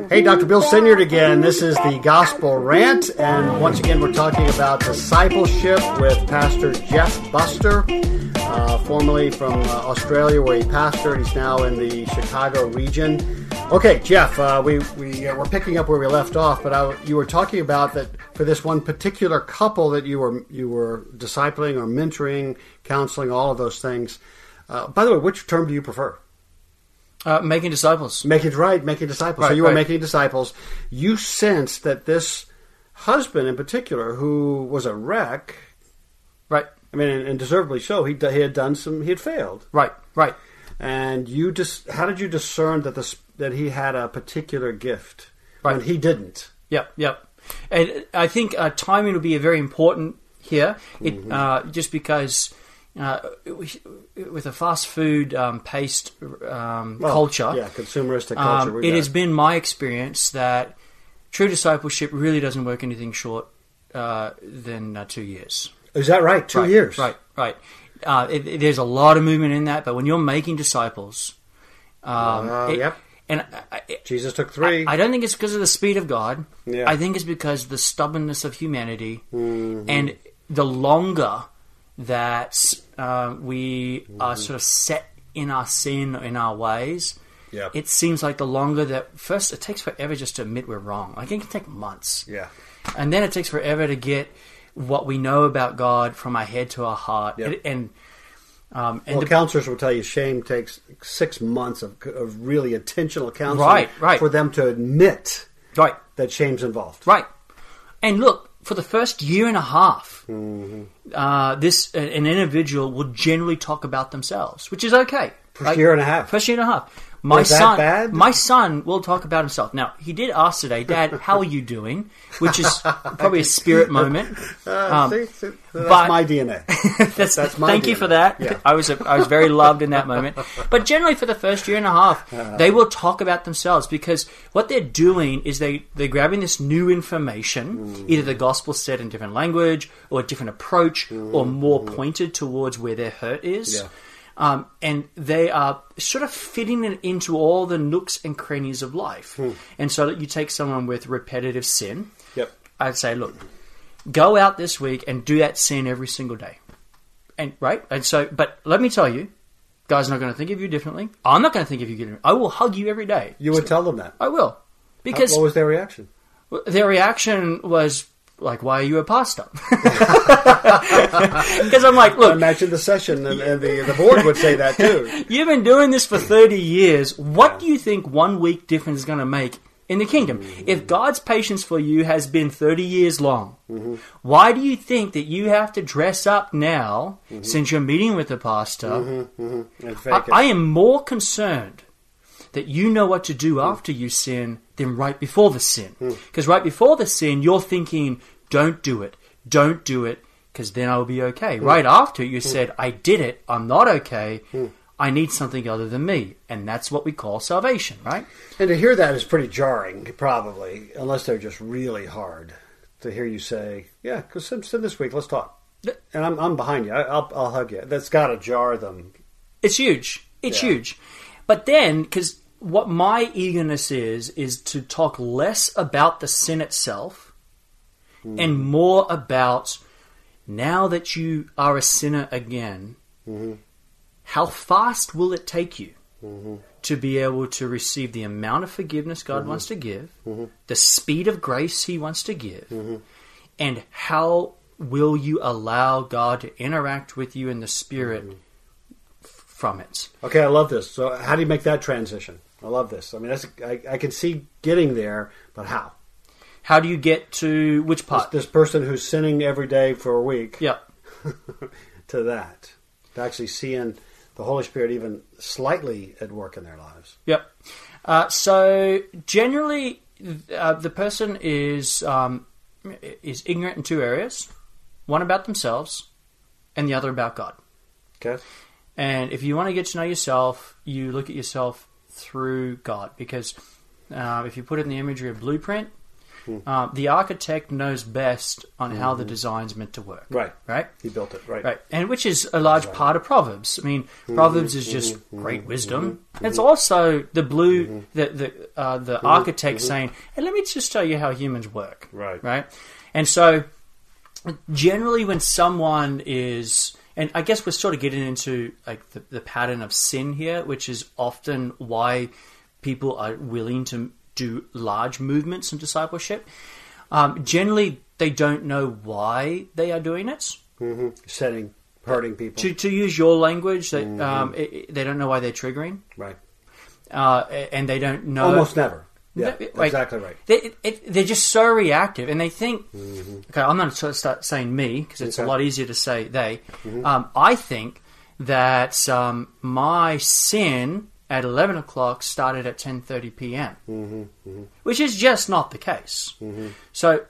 Hey, Dr. Bill Sinyard again. This is the Gospel Rant, and once again we're talking about discipleship with Pastor Jeff Buster, formerly from Australia where he pastored. He's now in the Chicago region. Okay, Jeff, we're picking up where we left off, but you were talking about that for this one particular couple that you were discipling or mentoring, counseling, all of those things. By the way, which term do you prefer? Making disciples. Making disciples. Right, so you were right. making disciples. You sensed that this husband in particular, who was a wreck, Right. I mean, and deservedly so, he had failed. Right. And how did you discern that he had a particular gift Right. when he didn't? Yep. And I think timing will be very important here. Just because with a fast food paced culture, consumeristic culture, it has been my experience that true discipleship really doesn't work anything short than 2 years. Is that right? 2 years? Right. There's a lot of movement in that, but when you're making disciples, Yep. And Jesus took 3. I don't think it's because of the speed of God. Yeah. I think it's because of the stubbornness of humanity, Mm-hmm. and the longer that we are sort of set in our sin, in our ways, Yep. it seems like the longer that first it takes forever just to admit we're wrong. Like it can take months, Yeah. and then it takes forever to get what we know about God from our head to our heart, Yep. and Counselors will tell you shame takes 6 months of really intentional counseling Right. for them to admit right. that shame's involved. Right. And look, for the first year and a half, Mm-hmm. an individual will generally talk about themselves, which is okay. First year and a half. First year and a half. Was that bad? My son will talk about himself. Now, he did ask today, Dad, how are you doing? Which is probably a spirit moment. That's but- my DNA. That's my Thank you DNA. for that. Yeah. I was very loved in that moment. But generally, for the first year and a half, they will talk about themselves because what they're doing is they're grabbing this new information, either the gospel said in different language or a different approach or more pointed towards where their hurt is. Yeah. And they are sort of fitting it into all the nooks and crannies of life. And so that you take someone with repetitive sin, Yep. I'd say, look, go out this week and do that sin every single day. And so, but let me tell you, God's not going to think of you differently. I'm not going to think of you differently. I will hug you every day. You would tell them that. I will. Because What was their reaction? their reaction was like, why are you a pastor? Because I'm like, I look, imagine the session and the board would say that too. you've been doing this for 30 years. What do you think 1 week difference is going to make in the kingdom? If God's patience for you has been 30 years long, why do you think that you have to dress up now since you're meeting with the pastor? And fake it. I am more concerned that you know what to do after you sin than right before the sin. Because right before the sin, you're thinking, don't do it, because then I'll be okay. Right after, you said, I did it, I'm not okay, I need something other than me. And that's what we call salvation, right? And to hear that is pretty jarring, probably, unless they're just really hard. To hear you say, yeah, because sin this week, let's talk. And I'm behind you, I'll hug you. That's got to jar them. It's huge. It's huge. But then, because what my eagerness is to talk less about the sin itself and more about now that you are a sinner again, how fast will it take you to be able to receive the amount of forgiveness God wants to give, the speed of grace He wants to give, and how will you allow God to interact with you in the Spirit from it? Okay, I love this. So how do you make that transition? I love this. I mean, I can see getting there, but how? How do you get to which part? This person who's sinning every day for a week Yeah. to that. To actually seeing the Holy Spirit even slightly at work in their lives. Yep. So generally, the person is ignorant in 2 areas: one about themselves, and the other about God. Okay. And if you want to get to know yourself, you look at yourself through God, because if you put it in the imagery of blueprint, the architect knows best on how the design's meant to work. Right. Right? He built it. Right. Right. And which is a large part of Proverbs. I mean, Proverbs is just great wisdom. It's also the architect saying, hey, let me just tell you how humans work. Right. Right? And so, generally when someone is... And I guess we're sort of getting into like the pattern of sin here, which is often why people are willing to do large movements in discipleship. Generally, they don't know why they are doing it. Hurting people. To use your language, they don't know why they're triggering. Right. And they don't know... Almost never. Yeah, exactly right. They're just so reactive, and they think... Okay, I'm not going to start saying me, because it's a lot easier to say they. I think that my sin at 11 o'clock started at 10:30 p.m., which is just not the case. So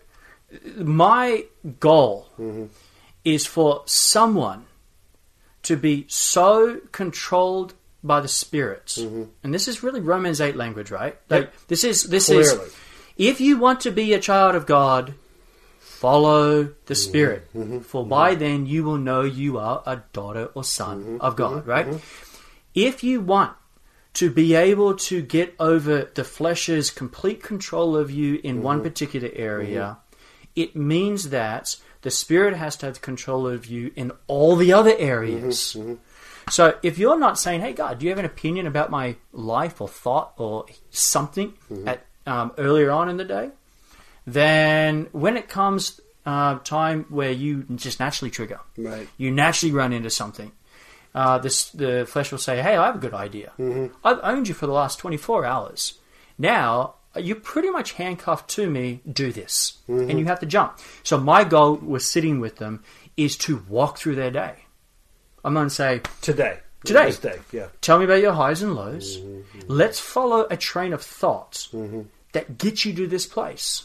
my goal is for someone to be so controlled by the Spirit, and this is really Romans 8 language, right? Like, this is if you want to be a child of God, follow the Spirit, for by then you will know you are a daughter or son of God, right? If you want to be able to get over the flesh's complete control of you in one particular area, it means that the Spirit has to have control of you in all the other areas. So if you're not saying, hey, God, do you have an opinion about my life or thought or something at earlier on in the day, then when it comes time where you just naturally trigger, you naturally run into something, the flesh will say, hey, I have a good idea. I've owned you for the last 24 hours. Now, you're pretty much handcuffed to me, do this. And you have to jump. So my goal with sitting with them is to walk through their day. I'm going to say... Today. This day, yeah. Tell me about your highs and lows. Let's follow a train of thoughts that gets you to this place.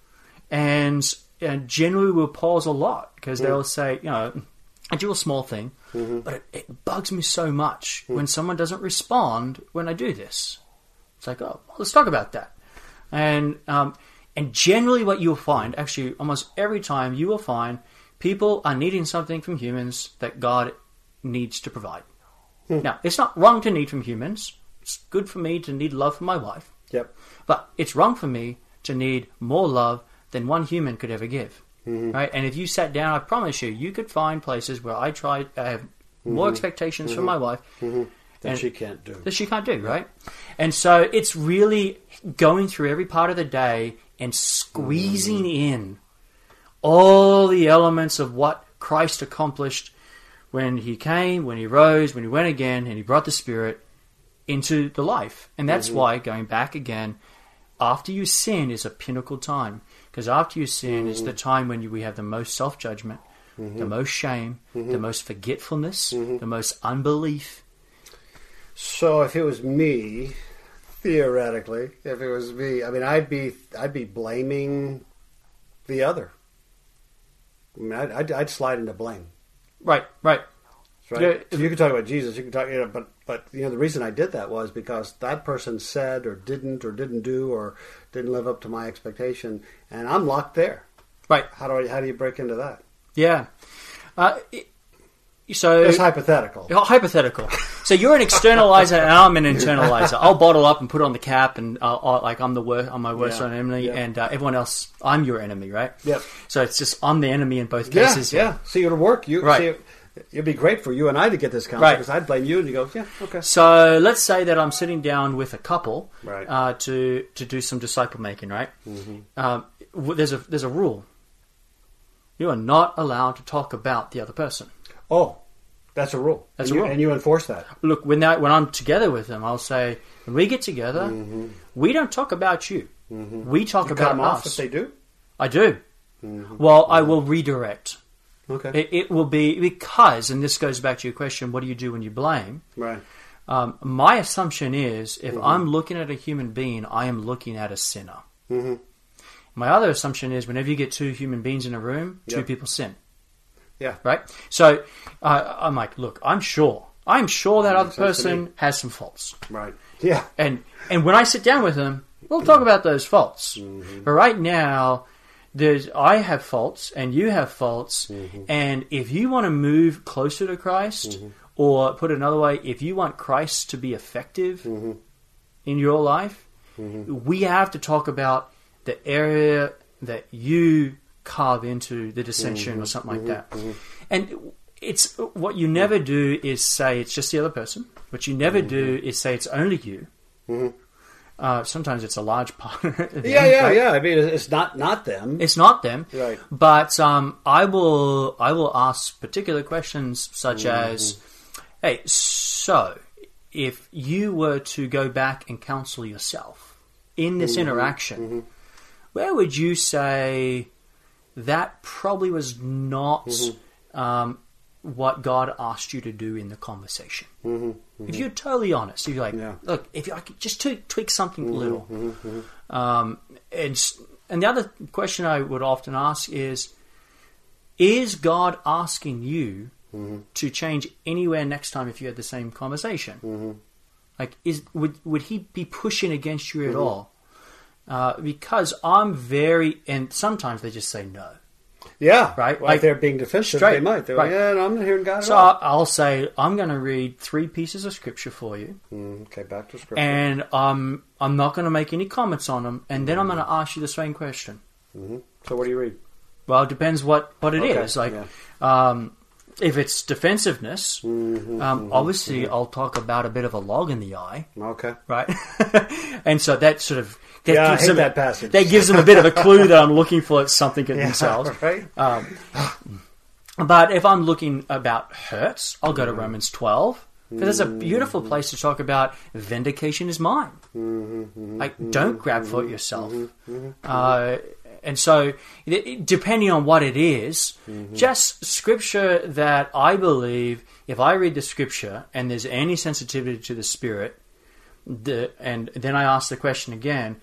And generally we'll pause a lot because they'll say, I do a small thing, but it bugs me so much when someone doesn't respond when I do this. It's like, oh, well, let's talk about that. And generally what you'll find, actually almost every time you will find, people are needing something from humans that God needs to provide. Now, it's not wrong to need from humans. It's good for me to need love from my wife. But it's wrong for me to need more love than one human could ever give. Right? And if you sat down, I promise you could find places where I have more expectations from my wife that she can't do. That she can't do, right? And so it's really going through every part of the day and squeezing in all the elements of what Christ accomplished when he came, when he rose, when he went again, and he brought the Spirit into the life. And that's why, going back again, after you sin is a pinnacle time. Because after you sin is the time when we have the most self-judgment, the most shame, the most forgetfulness, the most unbelief. So if it was me, theoretically, I mean, I'd be blaming the other. I mean, I'd slide into blame. Right. Right. Yeah. You can talk about Jesus. You can talk, but the reason I did that was because that person said or didn't do or didn't live up to my expectation, and I'm locked there. Right. How do you break into that? Yeah. So it's hypothetical. Hypothetical. So you're an externalizer and I'm an internalizer. I'll bottle up and put on the cap, and I'm the worst. I'm my worst enemy, and everyone else, I'm your enemy, right? Yep. So it's just I'm the enemy in both cases. Yeah. See, it'll work. It'd be great for you and I to get this counsel because I'd blame you, and you go, yeah, okay. So let's say that I'm sitting down with a couple, right, to do some disciple making, right? There's a rule. You are not allowed to talk about the other person. Oh, that's a rule. That's a rule. And you enforce that. Look, when I'm together with them, I'll say, when we get together, we don't talk about you. We talk about cut them us. Off if they do? I do. Well, I will redirect. Okay. It will be because, and this goes back to your question, what do you do when you blame? Right. My assumption is, if I'm looking at a human being, I am looking at a sinner. My other assumption is, whenever you get two human beings in a room, two people sin. Yeah. Right? So I'm like, look, I'm sure that other person has some faults. Right. Yeah. And when I sit down with them, we'll talk about those faults. But right now, I have faults and you have faults. And if you want to move closer to Christ, or put it another way, if you want Christ to be effective in your life, we have to talk about the area that you carve into the dissension or something like that. And it's what you never do is say it's just the other person. What you never do is say it's only you. Sometimes it's a large part of them, Yeah. I mean, it's not them. It's not them. Right. But I will ask particular questions such as, hey, so if you were to go back and counsel yourself in this interaction, where would you say that probably was not what God asked you to do in the conversation? If you're totally honest, if you're like, look, if I could just tweak something a little. And the other question I would often ask is God asking you to change anywhere next time if you had the same conversation? Like, would he be pushing against you at all? Because I'm and sometimes they just say no. Yeah, right. Like they're being defensive. Straight, they might. They're like, no, I'm not hearing God at so all. I'll say, I'm going to read 3 pieces of scripture for you. Okay, back to scripture. And I'm not going to make any comments on them. And then I'm going to ask you the same question. So what do you read? Well, it depends what it is. Like, if it's defensiveness, obviously I'll talk about a bit of a log in the eye. Okay. Right? And so that sort of... I hate that passage. That gives them a bit of a clue that I'm looking for something in themselves. Right. But if I'm looking about hurts, I'll go to Romans 12. Because it's a beautiful place to talk about vindication is mine. Like, don't grab for it yourself. And so, depending on what it is, just scripture that I believe, if I read the scripture and there's any sensitivity to the Spirit, and then I ask the question again,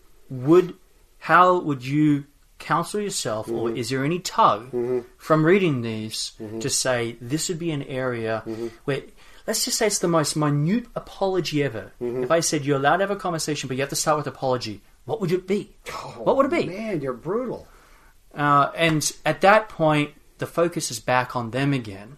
how would you counsel yourself, or is there any tug from reading these to say this would be an area where, let's just say it's the most minute apology ever. If I said you're allowed to have a conversation, but you have to start with apology, what would it be? What would it be? Man, you're brutal. And at that point, the focus is back on them again.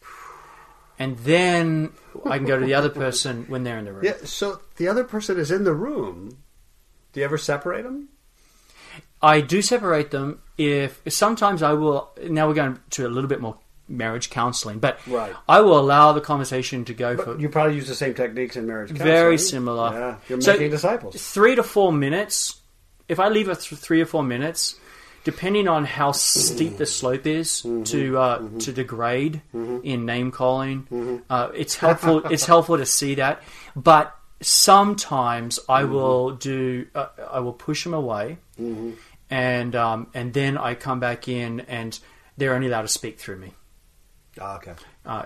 And then I can go to the other person when they're in the room. Yeah, so the other person is in the room. Do you ever separate them? I do separate them. If sometimes I will. Now we're going to a little bit more marriage counseling, but I will allow the conversation to go for. You probably use the same techniques in marriage counseling. Very similar. Yeah, you're making disciples. 3 to 4 minutes. If I leave it 3 or 4 minutes, depending on how steep the slope is to degrade in name calling, it's helpful. It's helpful to see that, but sometimes I will do. I will push them away, and then I come back in, and they're only allowed to speak through me. Okay.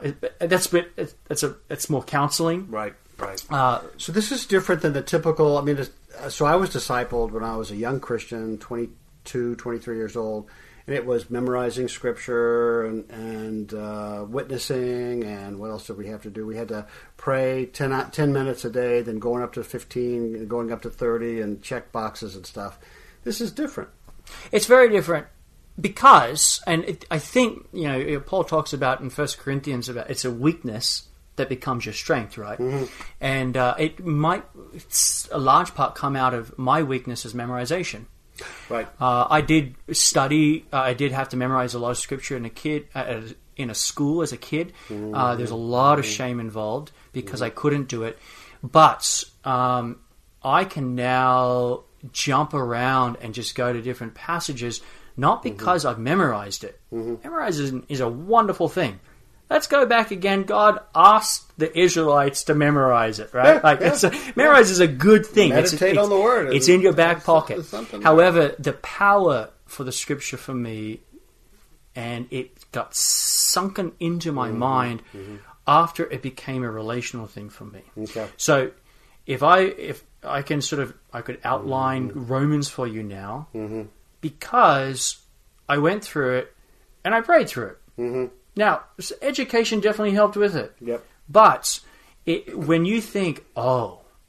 It's more counseling. Right. So this is different than the typical. I mean, so I was discipled when I was a young Christian, 22, 23 years old, and it was memorizing scripture and witnessing, and what else did we have to do? We had to pray 10 minutes a day, then going up to 15, going up to 30, and check boxes and stuff. This is different. It's very different. Because, I think, Paul talks about in 1 Corinthians about it's a weakness that becomes your strength, right? And it might, a large part, come out of my weakness as memorization. Right. I did study. I did have to memorize a lot of scripture in a school as a kid. There's a lot of shame involved because I couldn't do it. But I can now jump around and just go to different passages. Not because I've memorized it. Memorizing is a wonderful thing. Let's go back again. God asked the Israelites to memorize it, right? Memorize is a good thing. Meditate on the word. It's in your back pocket. However, the power for the scripture for me, and it got sunken into my mind after it became a relational thing for me. Okay. So if I can I could outline Romans for you now. Because I went through it and I prayed through it. Now, education definitely helped with it. Yep. But when you think,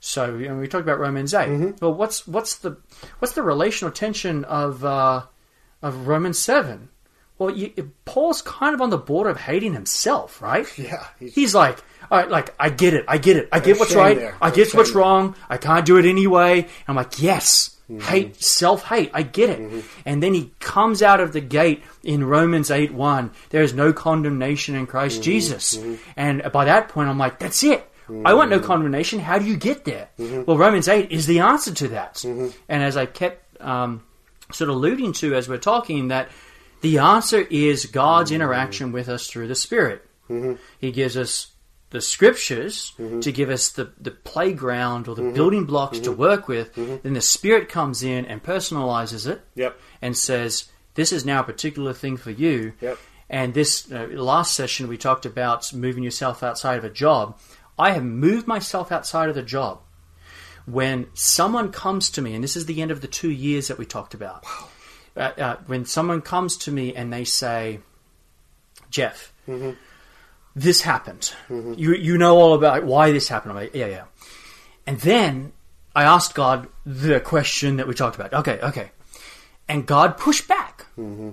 So we talked about Romans 8. Well, what's the relational tension of Romans 7? Well, Paul's kind of on the border of hating himself, right? Yeah. He's like, all right, like, I get it. I get what's right. I get what's wrong. I can't do it anyway. And I'm like, yes. Hate, self-hate, I get it. And then he comes out of the gate in Romans 8:1. There is no condemnation in Christ Jesus. And by that point, I'm like, that's it. I want no condemnation. How do you get there? Well, Romans 8 is the answer to that. And as I kept sort of alluding to as we're talking, that the answer is God's interaction with us through the Spirit. He gives us the Scriptures to give us the playground or the building blocks to work with. Then the Spirit comes in and personalizes it and says, this is now a particular thing for you. And this last session we talked about moving yourself outside of a job. I have moved myself outside of the job. When someone comes to me, and this is the end of the 2 years that we talked about. When someone comes to me and they say, Jeff, this happened. You know all about why this happened. I'm like, yeah. And then I asked God the question that we talked about. Okay. And God pushed back.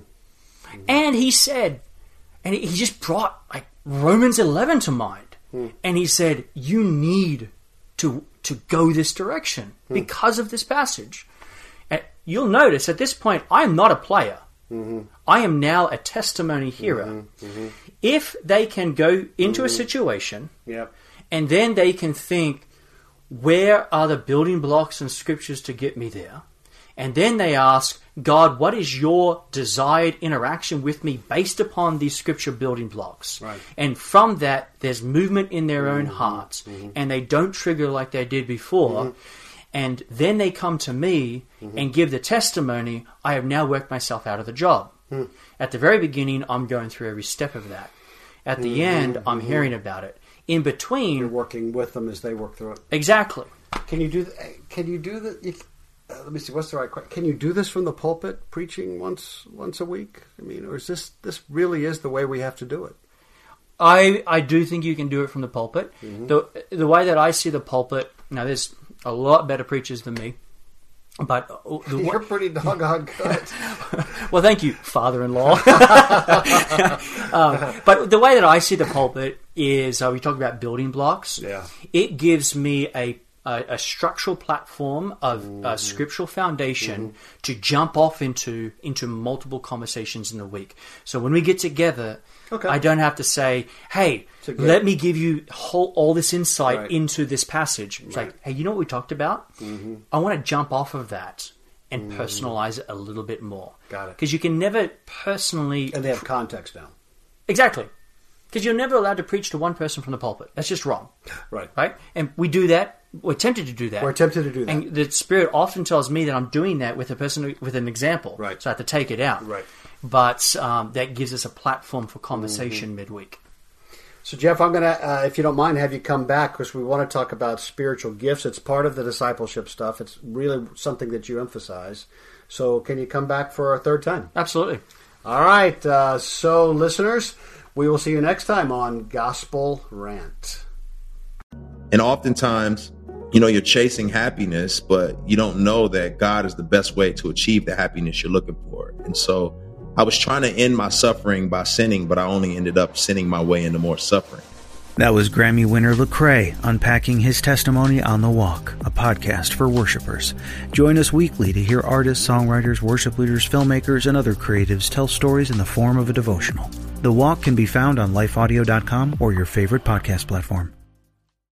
And he said, and he just brought like Romans 11 to mind. And he said, you need to go this direction because of this passage. And you'll notice at this point, I am not a player. I am now a testimony hero. If they can go into a situation and then they can think, where are the building blocks and scriptures to get me there? And then they ask, God, what is your desired interaction with me based upon these scripture building blocks? And from that, there's movement in their own hearts. And they don't trigger like they did before. And then they come to me and give the testimony, I have now worked myself out of the job. At the very beginning, I'm going through every step of that. At the end, I'm hearing about it. In between... You're working with them as they work through it. Exactly. Can you do the... let me see, what's the right question? Can you do this from the pulpit, preaching once a week? I mean, or is this really is the way we have to do it? I do think you can do it from the pulpit. The way that I see the pulpit... Now, there's a lot better preachers than me. But you're pretty doggone good. Well, thank you, father-in-law. But the way that I see the pulpit is, we talk about building blocks. It gives me a structural platform of scriptural foundation to jump off into multiple conversations in a week. So when we get together, I don't have to say, hey, let me give you all this insight into this passage. It's like, hey, you know what we talked about? I want to jump off of that and personalize it a little bit more. Got it. Because you can never personally... And they have context now. Exactly. Because you're never allowed to preach to one person from the pulpit. That's just wrong. Right? And we do that. We're tempted to do that. And the Spirit often tells me that I'm doing that with a person with an example. So I have to take it out. But that gives us a platform for conversation midweek. So, Jeff, I'm going to, if you don't mind, have you come back because we want to talk about spiritual gifts. It's part of the discipleship stuff. It's really something that you emphasize. So can you come back for a third time? Absolutely. All right. So, listeners, we will see you next time on Gospel Rant. And oftentimes, you're chasing happiness, but you don't know that God is the best way to achieve the happiness you're looking for. And so I was trying to end my suffering by sinning, but I only ended up sinning my way into more suffering. That was Grammy winner Lecrae unpacking his testimony on The Walk, a podcast for worshipers. Join us weekly to hear artists, songwriters, worship leaders, filmmakers, and other creatives tell stories in the form of a devotional. The Walk can be found on lifeaudio.com or your favorite podcast platform.